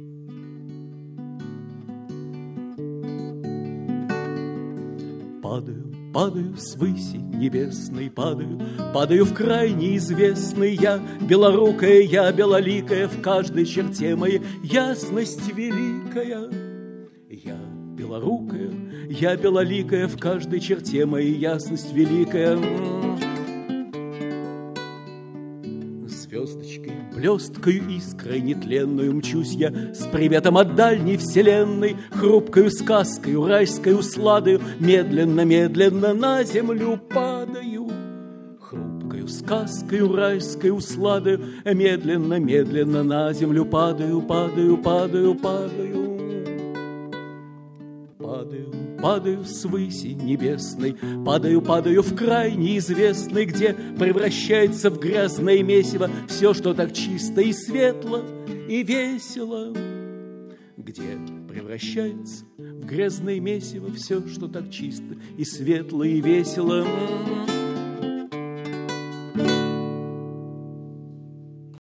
Падаю, падаю с выси небесной, падаю в край неизвестный. Я белорукая, я белоликая, в каждой черте моей ясность великая. Я белорукая, я белоликая, в каждой черте моей ясность великая. Звездочкой, блесткою, искрой нетленную мчусь я с приветом от дальней вселенной, хрупкою сказкою, райскою сладою, медленно, медленно на землю падаю. Хрупкою сказкою, райскою сладою, медленно, медленно на землю падаю, падаю, падаю, падаю. Падаю, падаю с выси небесной, падаю, падаю в край неизвестный, где превращается в грязное месиво все, что так чисто и светло, и весело. Где превращается в грязное месиво все, что так чисто и светло, и весело.